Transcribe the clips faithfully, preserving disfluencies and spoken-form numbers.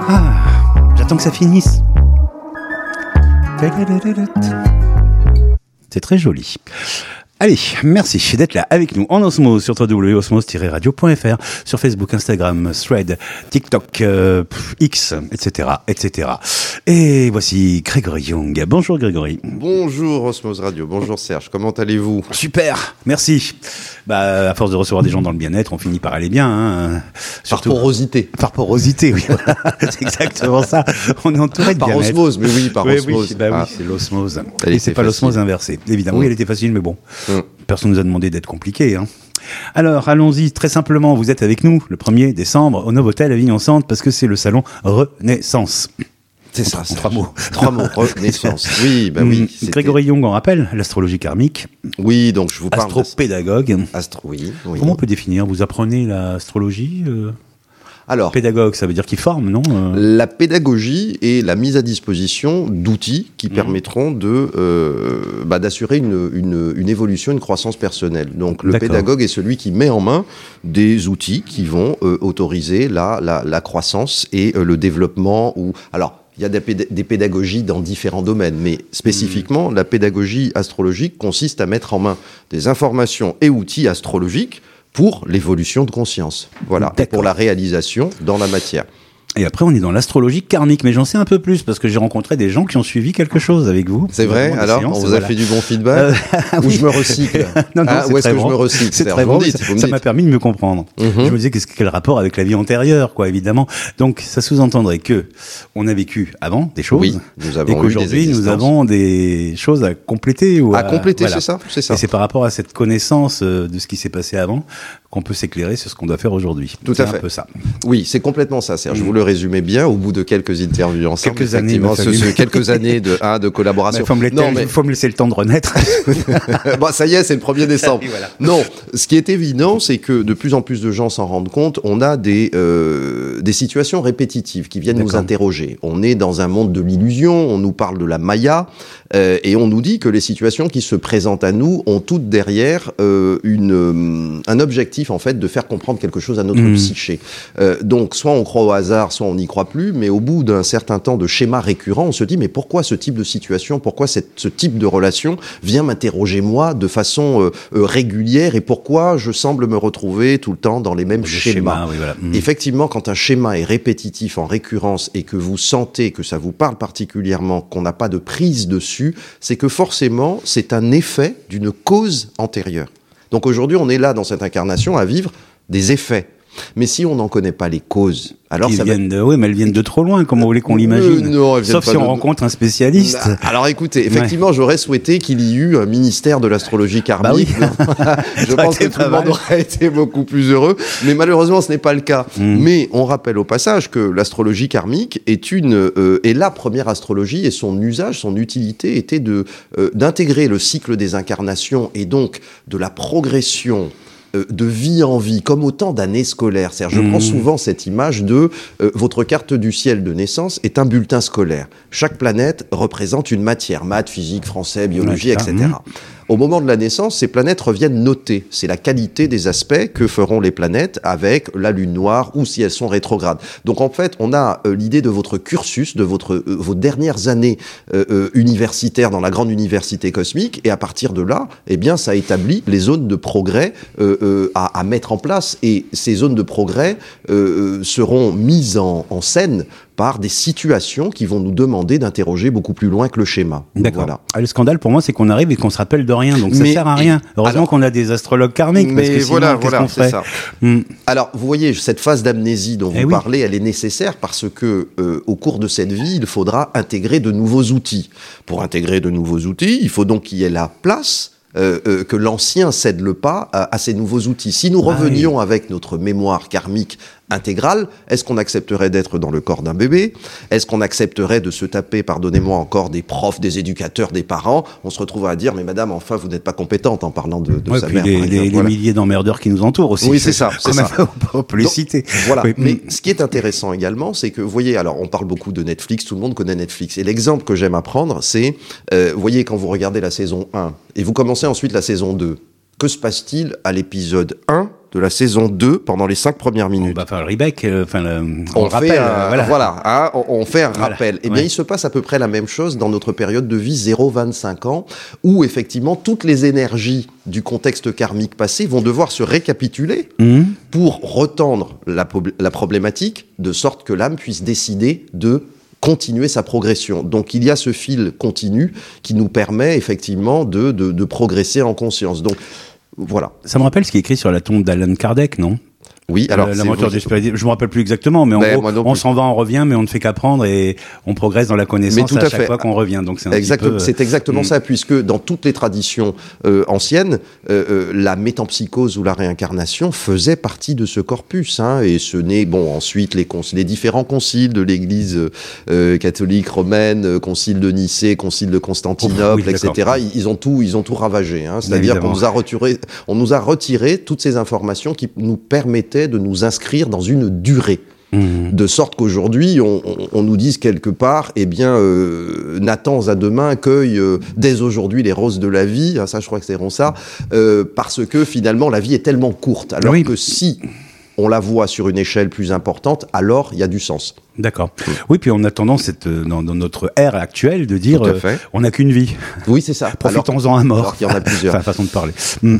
Ah, j'attends que ça finisse. C'est très joli. Allez, merci d'être là avec nous en osmose sur w w w point osmose tiret radio point f r, sur Facebook, Instagram, Thread, TikTok, euh, X, et cetera, et cetera. Et voici Grégory Young. Bonjour Grégory. Bonjour Osmose Radio, bonjour Serge, comment allez-vous ? Super, merci. Bah, à force de recevoir des gens dans le bien-être, on finit par aller bien. Hein. Surtout, par porosité. Par porosité, oui. C'est exactement ça. On est entouré de par bien-être. Par osmose, mais oui, par oui, osmose. Oui, bah ah. oui, c'est l'osmose. Elle Et c'est pas facile. l'osmose inversée. Évidemment, mmh. oui, elle était facile, mais bon. Mmh. Personne nous a demandé d'être compliqué. Hein. Alors, allons-y. Très simplement, vous êtes avec nous le premier décembre au Novotel Avignon-Centre parce que c'est le salon Renaissance. C'est ça, c'est trois mots. Trois mots, Renaissance. Oui, bah oui. Mmh. Grégory Young en rappelle, l'astrologie karmique. Oui, donc je vous parle. Astropédagogue. Astro, oui, oui. Comment on peut définir ? Vous apprenez l'astrologie euh... Alors, pédagogue, ça veut dire qu'il forme, non ? euh... La pédagogie est la mise à disposition d'outils qui mmh. permettront de euh, bah, d'assurer une, une, une évolution, une croissance personnelle. Donc, le D'accord. pédagogue est celui qui met en main des outils qui vont euh, autoriser la, la, la croissance et euh, le développement. Ou alors. Il y a des, péd- des pédagogies dans différents domaines, mais spécifiquement, mmh. la pédagogie astrologique consiste à mettre en main des informations et outils astrologiques pour l'évolution de conscience. Voilà, et pour la réalisation dans la matière. Et après, on est dans l'astrologie karmique, mais j'en sais un peu plus, parce que j'ai rencontré des gens qui ont suivi quelque chose avec vous. C'est vrai ? Alors, séances, on vous voilà. a fait du bon feedback euh, Ou oui. je me recycle non, non, ah, Ou est-ce que bon. je me recycle C'est très bon, dites, ça, ça m'a permis de me comprendre. Mm-hmm. Je me disais, qu'est-ce quel rapport avec la vie antérieure, quoi, évidemment. Donc, ça sous-entendrait que on a vécu avant des choses, oui, nous avons et qu'aujourd'hui, nous avons des choses à compléter. Ou à, à compléter, voilà. c'est ça, c'est ça. Et c'est par rapport à cette connaissance de ce qui s'est passé avant qu'on peut s'éclairer sur ce qu'on doit faire aujourd'hui. Tout c'est à fait. un peu ça. Oui, c'est complètement ça, Serge. Mm. Vous le résumez bien au bout de quelques interviews ensemble. Quelques années, ce, ce, quelques années de, hein, de collaboration. Il faut, mais... faut me laisser le temps de renaître. Bon, ça y est, c'est le premier décembre. Voilà. Non, ce qui est évident, c'est que de plus en plus de gens s'en rendent compte. On a des, euh, des situations répétitives qui viennent D'accord. nous interroger. On est dans un monde de l'illusion, on nous parle de la Maya, euh, et on nous dit que les situations qui se présentent à nous ont toutes derrière euh, une, euh, un objectif, en fait, de faire comprendre quelque chose à notre mmh. psyché. Euh, donc, soit on croit au hasard, soit on n'y croit plus, mais au bout d'un certain temps de schéma récurrent, on se dit, mais pourquoi ce type de situation, pourquoi cette, ce type de relation vient m'interroger, moi, de façon euh, euh, régulière, et pourquoi je semble me retrouver tout le temps dans les mêmes le schémas. Schéma, oui, voilà. mmh. Effectivement, quand un schéma est répétitif, en récurrence, et que vous sentez que ça vous parle particulièrement, qu'on n'a pas de prise dessus, c'est que forcément, c'est un effet d'une cause antérieure. Donc aujourd'hui, on est là, dans cette incarnation, à vivre des effets. Mais si on n'en connaît pas les causes, alors Ils ça viennent va... de, oui, mais elles viennent de trop loin, comme vous voulez qu'on l'imagine. Euh, non, elles viennent Sauf pas si on de... rencontre un spécialiste. Alors écoutez, effectivement, ouais. j'aurais souhaité qu'il y eût un ministère de l'astrologie karmique. Bah oui. Je pense que tout le monde aurait été beaucoup plus heureux, mais malheureusement, ce n'est pas le cas. Mm. Mais on rappelle au passage que l'astrologie karmique est une euh, est la première astrologie, et son usage, son utilité était de euh, d'intégrer le cycle des incarnations et donc de la progression de vie en vie, comme autant d'années scolaires. C'est-à-dire, je mmh. prends souvent cette image de euh, votre carte du ciel de naissance est un bulletin scolaire. Chaque planète représente une matière, maths, physique, français, biologie, ouais, et cetera. Mmh. Au moment de la naissance, ces planètes reviennent notées. C'est la qualité des aspects que feront les planètes avec la lune noire ou si elles sont rétrogrades. Donc en fait, on a euh, l'idée de votre cursus, de votre, euh, vos dernières années euh, euh, universitaires dans la grande université cosmique, et à partir de là, eh bien, ça établit les zones de progrès euh, euh, à, à mettre en place. Et ces zones de progrès euh, seront mises en, en scène par des situations qui vont nous demander d'interroger beaucoup plus loin que le schéma. D'accord. Voilà. Ah, le scandale pour moi, c'est qu'on arrive et qu'on se rappelle de rien, donc ça mais, sert à rien. Heureusement alors, qu'on a des astrologues karmiques, parce que sinon, voilà, qu'est-ce voilà, qu'on ferait ? c'est ça. Hum. Alors, vous voyez, cette phase d'amnésie dont eh vous oui. parlez, elle est nécessaire parce que, euh, au cours de cette vie, il faudra intégrer de nouveaux outils. Pour intégrer de nouveaux outils, il faut donc qu'il y ait la place. Euh, euh, que l'ancien cède le pas à, à ces nouveaux outils. Si nous revenions ah oui. avec notre mémoire karmique intégrale, est-ce qu'on accepterait d'être dans le corps d'un bébé ? Est-ce qu'on accepterait de se taper, pardonnez-moi encore, des profs, des éducateurs, des parents ? On se retrouve à dire, mais madame, enfin, vous n'êtes pas compétente en parlant de, de ouais, sa puis mère. Les, les, voilà. les milliers d'emmerdeurs qui nous entourent aussi. Oui, c'est ça. C'est ça. On peut les citer. Voilà. Oui. Mais ce qui est intéressant également, c'est que, vous voyez, alors, on parle beaucoup de Netflix, tout le monde connaît Netflix. Et l'exemple que j'aime apprendre, c'est, euh, vous voyez, quand vous regardez la saison un, et vous commencez ensuite la saison deux, que se passe-t-il à l'épisode un de la saison deux pendant les cinq premières minutes. On va faire le rebec, euh, enfin le, on, on le rappelle, fait un, euh, voilà, voilà hein, on, on fait un voilà. rappel. Eh bien, ouais. il se passe à peu près la même chose dans notre période de vie zéro vingt-cinq ans, où effectivement toutes les énergies du contexte karmique passé vont devoir se récapituler mmh. pour retendre la, la problématique, de sorte que l'âme puisse décider de continuer sa progression. Donc il y a ce fil continu qui nous permet effectivement de, de, de progresser en conscience. Donc voilà. Ça me rappelle ce qui est écrit sur la tombe d'Alan Kardec, non ? Oui, alors euh, la moteur du spirit, je me rappelle plus exactement, mais en ben, gros, on s'en va, on revient, mais on ne fait qu'apprendre et on progresse dans la connaissance à, à chaque fait. fois qu'on revient. Donc c'est un Exact, petit peu, c'est exactement euh, ça, puisque dans toutes les traditions euh, anciennes, euh, euh, la métempsychose ou la réincarnation faisait partie de ce corpus. Hein, et ce n'est bon ensuite les, les différents conciles de l'Église euh, catholique romaine, euh, concile de Nicée, concile de Constantinople, oh, oui, et cetera. Ils, ils ont tout, ils ont tout ravagé. Hein, c'est-à-dire qu'on nous a retiré, on nous a retiré toutes ces informations qui nous permettaient de nous inscrire dans une durée. Mmh. De sorte qu'aujourd'hui, on, on, on nous dise quelque part, eh bien, euh, Nathan à demain cueille euh, dès aujourd'hui les roses de la vie, hein, ça je crois que c'est Ronsard, euh, parce que finalement la vie est tellement courte, alors oui. que si on la voit sur une échelle plus importante, alors il y a du sens. D'accord. Oui, puis on a tendance, cette, dans, dans notre ère actuelle, de dire euh, on n'a qu'une vie. Oui, c'est ça. Profitons-en à mort. Alors qu'il y en a plusieurs. Enfin, façon de parler. Mm.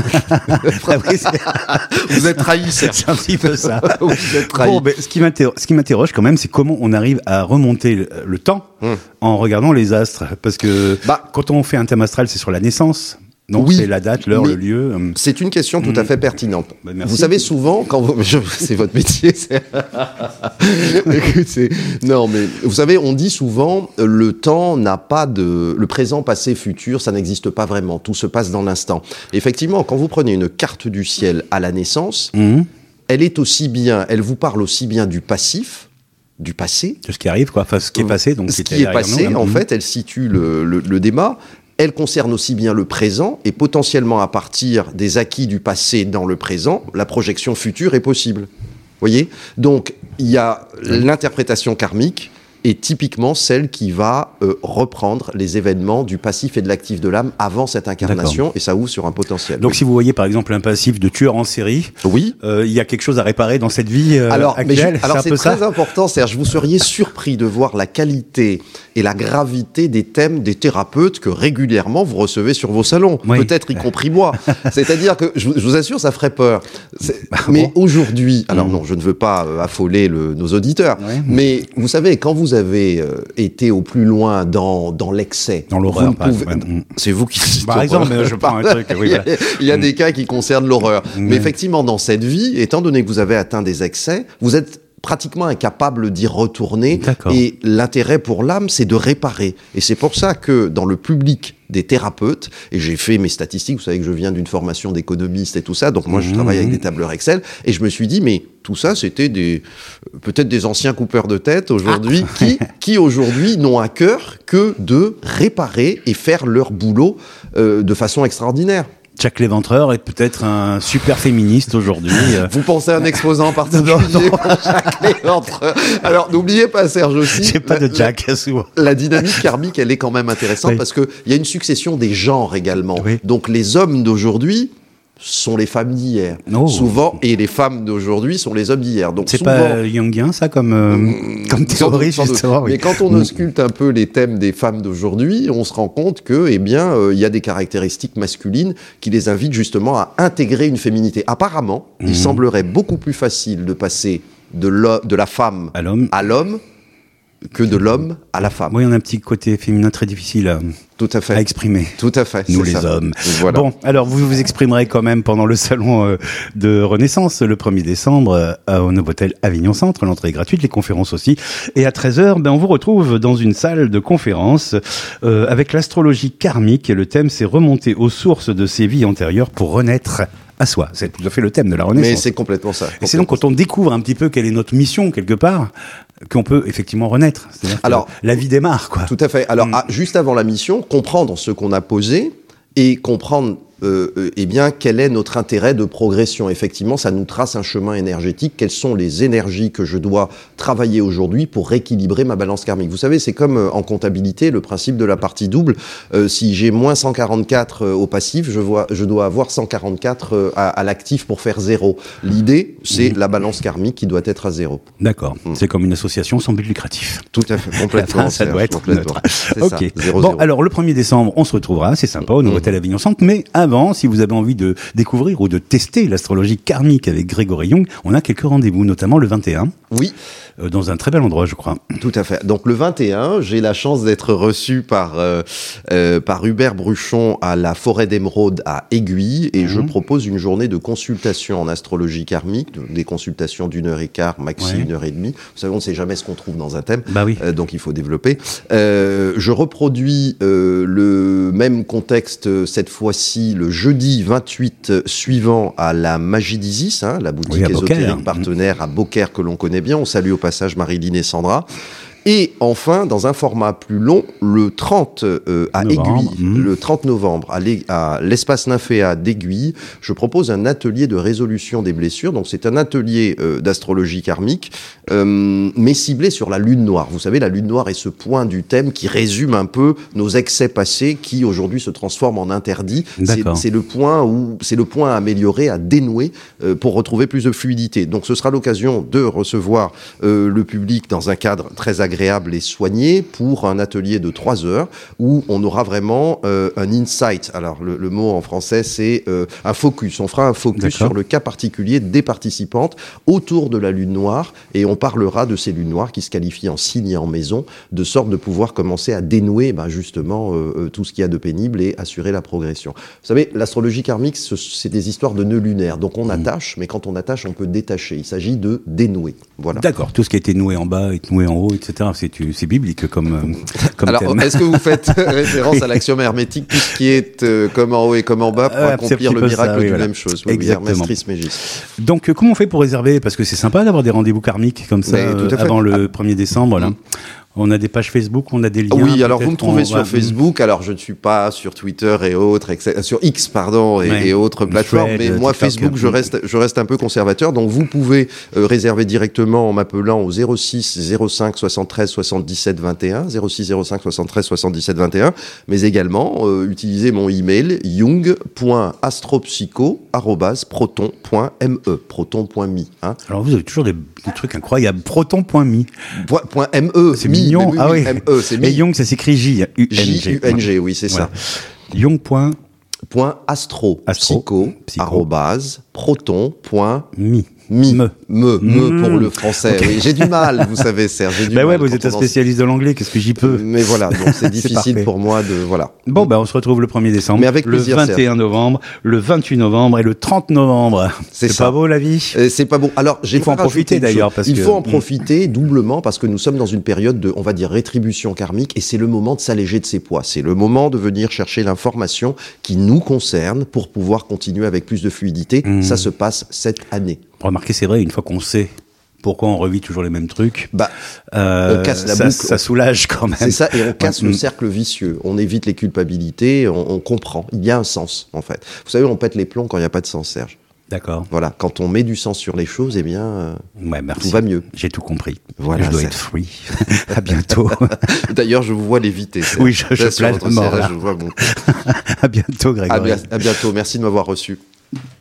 Vous êtes trahi, Serge. C'est un petit peu ça. Vous êtes trahi. Bon, ben, ce qui m'interroge, ce qui m'interroge quand même, c'est comment on arrive à remonter le, le temps mm. en regardant les astres. Parce que bah, quand on fait un thème astral, c'est sur la naissance. Non, oui, c'est la date, l'heure, le lieu. C'est une question tout à fait pertinente. Bah, vous savez, souvent, quand vous... Je... C'est votre métier, c'est... c'est... Non, mais vous savez, on dit souvent, le temps n'a pas de... Le présent, passé, futur, ça n'existe pas vraiment. Tout se passe dans l'instant. Effectivement, quand vous prenez une carte du ciel à la naissance, mmh. elle est aussi bien... Elle vous parle aussi bien du passif, du passé. De ce qui arrive, quoi. Enfin, ce qui est passé. Donc, ce qui est passé, nous, en mmh. fait, elle situe le, le, le débat... Elle concerne aussi bien le présent et potentiellement à partir des acquis du passé dans le présent, la projection future est possible. Voyez ? Donc, il y a l'interprétation karmique est typiquement celle qui va euh, reprendre les événements du passif et de l'actif de l'âme avant cette incarnation. D'accord. Et ça ouvre sur un potentiel. Donc, oui. si vous voyez par exemple un passif de tueur en série, oui, euh, il y a quelque chose à réparer dans cette vie euh, alors, actuelle. Mais je, alors, c'est, c'est très ça important, Serge. Vous seriez surpris de voir la qualité et la gravité des thèmes des thérapeutes que régulièrement vous recevez sur vos salons. Oui. Peut-être y compris moi. C'est-à-dire que, je, je vous assure, ça ferait peur. Bah, mais bon. Aujourd'hui, alors mmh. non, je ne veux pas euh, affoler le, nos auditeurs, oui. mais vous savez, quand vous avez euh, été au plus loin dans, dans l'excès, dans l'horreur, vous pouvez... ouais. c'est vous qui... Par exemple, je prends un truc. Oui, il, y a, il y a mmh. des cas qui concernent l'horreur. Mmh. Mais effectivement, dans cette vie, étant donné que vous avez atteint des excès, vous êtes pratiquement incapable d'y retourner. D'accord. Et l'intérêt pour l'âme, c'est de réparer. Et c'est pour ça que dans le public des thérapeutes, et j'ai fait mes statistiques, vous savez que je viens d'une formation d'économiste et tout ça, donc moi je mmh. travaille avec des tableurs Excel, et je me suis dit, mais tout ça, c'était des peut-être des anciens coupeurs de tête aujourd'hui, ah. qui, qui aujourd'hui n'ont à cœur que de réparer et faire leur boulot euh, de façon extraordinaire. Jack Léventreur est peut-être un super féministe aujourd'hui. Vous pensez à un exposant en particulier? Non, non. Jack Léventreur. Alors, n'oubliez pas, Serge, aussi. J'ai pas de Jack, la, souvent. La dynamique karmique, elle est quand même intéressante oui. parce qu'il y a une succession des genres également. Oui. Donc, les hommes d'aujourd'hui sont les femmes d'hier. Oh. Souvent, et les femmes d'aujourd'hui sont les hommes d'hier. Donc, c'est souvent, pas jungien, ça, comme, euh, mmh, comme théorie, justement. Oui. Mais quand on ausculte un peu les thèmes des femmes d'aujourd'hui, on se rend compte que, eh bien, il euh, y a des caractéristiques masculines qui les invitent justement à intégrer une féminité. Apparemment, mmh. il semblerait beaucoup plus facile de passer de, de la femme à l'homme. à l'homme que de l'homme à la femme. Oui, on a un petit côté féminin très difficile à, Tout à, fait. à exprimer. Tout à fait. Nous, c'est les ça. hommes. Voilà. Bon, alors vous vous exprimerez quand même pendant le salon euh, de Renaissance, le premier décembre, euh, au Novotel Avignon Centre. L'entrée est gratuite, les conférences aussi. Et à treize heures, ben, on vous retrouve dans une salle de conférence euh, avec l'astrologie karmique. Et le thème, c'est remonter aux sources de ses vies antérieures pour renaître à soi. C'est tout à fait le thème de la Renaissance. Mais c'est complètement ça. Complètement et c'est donc quand on découvre un petit peu quelle est notre mission, quelque part, qu'on peut effectivement renaître. C'est-à-dire Alors, que la vie démarre, quoi. Tout à fait. Alors, mmh. à, juste avant la mission, comprendre ce qu'on a posé et comprendre euh, eh bien, quel est notre intérêt de progression. Effectivement, ça nous trace un chemin énergétique. Quelles sont les énergies que je dois travailler aujourd'hui pour rééquilibrer ma balance karmique? Vous savez, c'est comme euh, en comptabilité, le principe de la partie double. Euh, si j'ai moins cent quarante-quatre euh, au passif, je, vois, je dois avoir cent quarante-quatre euh, à, à l'actif pour faire zéro. L'idée, c'est mmh. la balance karmique qui doit être à zéro. D'accord. Mmh. C'est comme une association sans but lucratif. Tout à fait. Complètement. Ça doit être neutre. C'est ok. ça, zéro, bon, zéro. alors le premier décembre, on se retrouvera. C'est sympa au Novotel mmh. Avignon Centre. Mais avant, si vous avez envie de découvrir ou de tester l'astrologie karmique avec Grégory Jung, on a quelques rendez-vous, notamment le vingt et un. Oui. Euh, dans un très bel endroit, je crois. Tout à fait. Donc le vingt et un, j'ai la chance d'être reçu par euh, euh, par Hubert Bruchon à la Forêt d'Émeraude à Aiguille et mmh. je propose une journée de consultation en astrologie karmique, des consultations d'une heure et quart, maxi ouais. une heure et demie. Vous savez, on ne sait jamais ce qu'on trouve dans un thème, bah oui. euh, donc il faut développer. Euh, je reproduis euh, le même contexte cette fois-ci le jeudi vingt-huit suivant à la Magie d'Isis, hein, la boutique oui, ésotérique partenaire à Beaucaire que l'on connaît bien. On salue au passage Marilyn et Sandra. Et enfin, dans un format plus long, le trente euh, à novembre, Aiguille, mmh. le trente novembre, à, à l'espace Nymphéa d'Aiguille, je propose un atelier de résolution des blessures. Donc c'est un atelier euh, d'astrologie karmique, euh, mais ciblé sur la lune noire. Vous savez, la lune noire est ce point du thème qui résume un peu nos excès passés, qui aujourd'hui se transforment en interdits. C'est, c'est le point où c'est le point à améliorer, à dénouer euh, pour retrouver plus de fluidité. Donc ce sera l'occasion de recevoir euh, le public dans un cadre très agréable. agréable et soigné pour un atelier de trois heures où on aura vraiment euh, un insight. Alors, le, le mot en français, c'est euh, un focus. On fera un focus D'accord. sur le cas particulier des participantes autour de la lune noire et on parlera de ces lunes noires qui se qualifient en signe et en maison, de sorte de pouvoir commencer à dénouer ben, justement euh, tout ce qu'il y a de pénible et assurer la progression. Vous savez, l'astrologie karmique, ce, c'est des histoires de nœuds lunaires. Donc, on mmh. attache, mais quand on attache, on peut détacher. Il s'agit de dénouer. Voilà. D'accord. Tout ce qui a été noué en bas est noué en haut, et cetera. C'est, c'est biblique comme, euh, comme Alors, thème. Est-ce que vous faites référence oui. à l'axiome hermétique, tout ce qui est euh, comme en haut et comme en bas pour euh, accomplir le miracle ça, oui, d'une voilà. même chose? Oui, exactement. Oui, Trismégis. Donc, euh, comment on fait pour réserver? Parce que c'est sympa d'avoir des rendez-vous karmiques comme ça euh, avant le ah. premier décembre, là. Mmh. On a des pages Facebook, on a des liens. Oui, alors vous me trouvez sur va... Facebook. Alors je ne suis pas sur Twitter et autres, et cetera, sur X pardon et, ouais. et autres plateformes. Thread, mais moi TikTok, Facebook, je reste, je reste un peu conservateur. Donc vous pouvez euh, réserver directement en m'appelant au zéro six zéro cinq soixante-treize soixante-dix-sept vingt et un, zéro six zéro cinq soixante-treize soixante-dix-sept vingt et un. Mais également euh, utiliser mon email jung point astropsycho arobase proton point me, proton point me. Hein. Alors vous avez toujours des, des trucs incroyables. proton point me. Point, point me. C'est mignon. Oui, ah oui. M-E, c'est Et Jung, ça s'écrit J U N G. J U N G, oui, c'est voilà. ça. Jung. Point, point astro, astro psycho, psycho, arrobase, proton, point, mi. Mi. Me. Me, me mmh. pour le français. Okay. Oui, j'ai du mal, vous savez, Serge. J'ai du bah mal ouais, vous êtes un spécialiste de l'anglais, qu'est-ce que j'y peux? Mais voilà, donc c'est difficile c'est pour moi de, voilà. Bon, bah, on se retrouve le premier décembre. Mais avec plaisir, le vingt et un Serge. novembre, le vingt-huit novembre et le trente novembre. C'est, c'est pas beau, la vie? euh, C'est pas beau. Alors, j'ai Il faut en profiter d'ailleurs, parce Il que... faut en profiter doublement parce que nous sommes dans une période de, on va dire, rétribution karmique et c'est le moment de s'alléger de ses poids. C'est le moment de venir chercher l'information qui nous concerne pour pouvoir continuer avec plus de fluidité. Mmh. Ça se passe cette année. Remarquez, c'est vrai, une fois qu'on sait pourquoi on revit toujours les mêmes trucs, bah, euh, on casse la ça, boucle. Ça soulage quand même. C'est ça, et on casse ouais. le cercle vicieux. On évite les culpabilités, on, on comprend. Il y a un sens, en fait. Vous savez, on pète les plombs quand il n'y a pas de sens, Serge. D'accord. Voilà, quand on met du sens sur les choses, eh bien, euh, ouais, merci. tout va mieux. J'ai tout compris. Voilà, je dois c'est... être free. À bientôt. D'ailleurs, je vous vois l'éviter. Serge. Oui, je, je plaide mort. Je vois mon... À bientôt, Grégory. À, bi- à bientôt. Merci de m'avoir reçu.